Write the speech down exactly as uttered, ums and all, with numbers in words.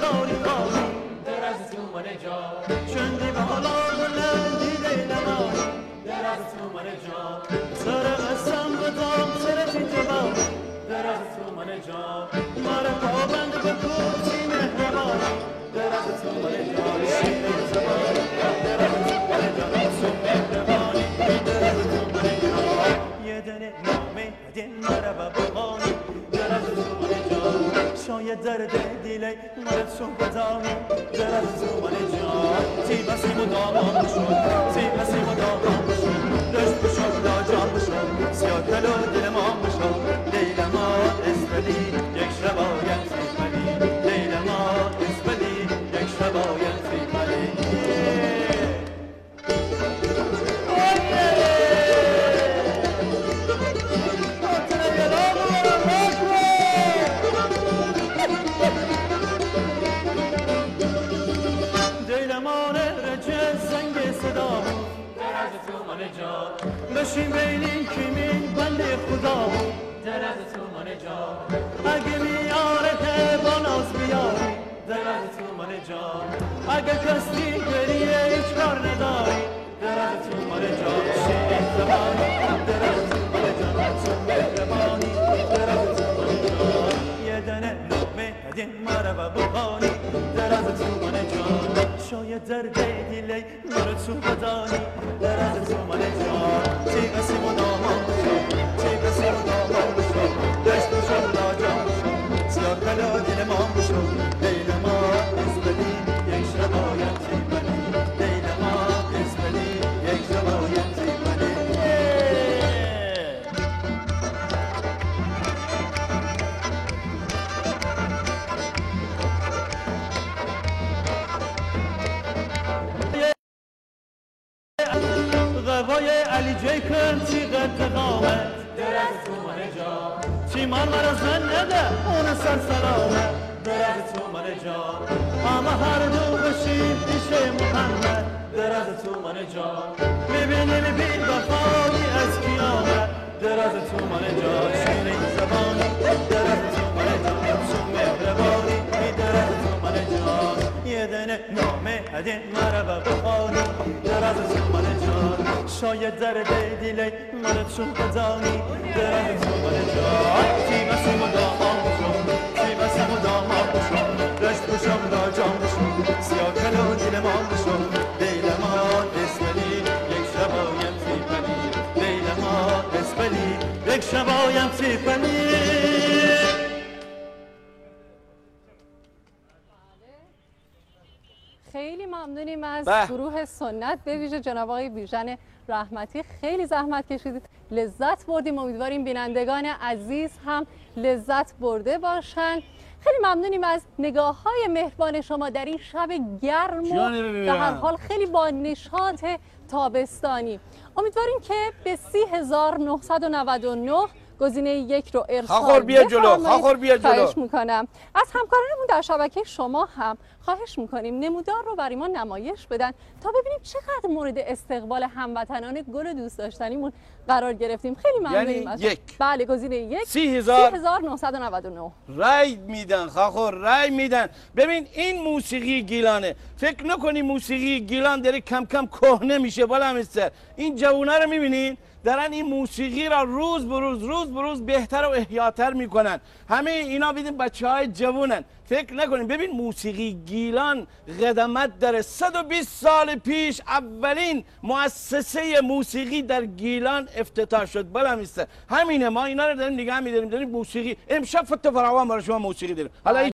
خاری خاری در از تو من جا چون دی بالا بلندی دیلما در از تو من جا سر قسم بدم سر چی جبا در از تو من جا مرا پابند بکوچی مهربان در از تو من جا شیر زبان در از تو من جا سو مهربانی در از تو من جا یه دنه نامه دین مرا ببانی در از تو من جا شاید درد دیلی مرا چون بدانی در از تو من جا تی بسی مدامان بشون تی بسی مدامان بشون دشت بشون دا جان بشون سیاه کلو دل ما بشون لیل ما اسفلی یک شباید سیفلی لیل ما اسفلی یک شباید سیفلی بشین بینین کیمین بنده خدا در از تو من جا اگه میارت با ناز بیاری در از تو من جا اگه کسی گریه هیچ کار نداری در از تو من جا شیرین زبانی در از تو من جا تو مهربانی در از تو من جا یه دنه نامه هدین مرا و بخانی در از تو من جا شاید درد دیلی مرا تو بدانی در از تو من جا تی بسی مدامان بشم تی بسی مدامان بشم دشت بشم دا جان بشم سیاه کلا دل ما بشم لیل ما اسبلی یک شباید تیبلی لیل ما اسبلی یک شباید تیبلی غوای علی جیکن چی قد قامت در از تو من جا چی من مرا زن نده اون سر سلامه در از تو من جا اما هر دو بشید پیش محمد در از تو من جا میبینیم بی وفایی از قیامت در از تو من جا شیرین زبانی در از تو من جا چون مهربانی در از تو من جا یه دنه نامه هدین مرا و بخانی در از تو من جا شاید درد دیلی مرا چون بدانی در از تو من جا تی بسی مدامان بشم تی بسی مدامان بشم رشت بشم دا جان بشم سیاه کلو دل ما بشم دیل ما اسفلی یک شبایم تیپلی دیل ما اسفلی یک شبایم تیپلی خیلی ممنونیم از گروه سنت به ویژه جناب آقای بیژن رحمتی. خیلی زحمت کشیدید، لذت بردیم. امیدواریم بینندگان عزیز هم لذت برده باشن. خیلی ممنونیم از نگاه های مهربان شما در این شب گرم و در هر حال خیلی با نشاط تابستانی. امیدواریم که به سی هزار و نهصد و نود و نه گزینه یک رو ارسال خاخور بیا جلو خاخور بیا جلو خواهش میکنم. از همکارانمون در شبکه شما هم خواهش میکنیم نمودار رو برای ما نمایش بدن تا ببینیم چقدر مورد استقبال هموطنان گل دوست داشتنیمون قرار گرفتیم. خیلی ممنونیم. یعنی از یک بله گزینه یک سی هزار و نهصد و نود و نه رای میدن. خاخور رای میدن. ببین این موسیقی گیلانه. فکر نکنی موسیقی گیلان داره کم کم کهنه میشه. بالا میسته این جوونا رو میبینین دارن این موسیقی را روز به روز روز به روز بهتر و احیاتر میکنن. همه اینا بیدین بچه های جوونن. فکر نکنین. ببین موسیقی گیلان قدمت داره. صد و بیست سال پیش اولین مؤسسه موسیقی در گیلان افتتاح شد. بالا میسته همینه. ما اینا رو داریم نگاه میداریم. داریم موسیقی امشب فتو فراوان برای شما موسیقی داریم. حالا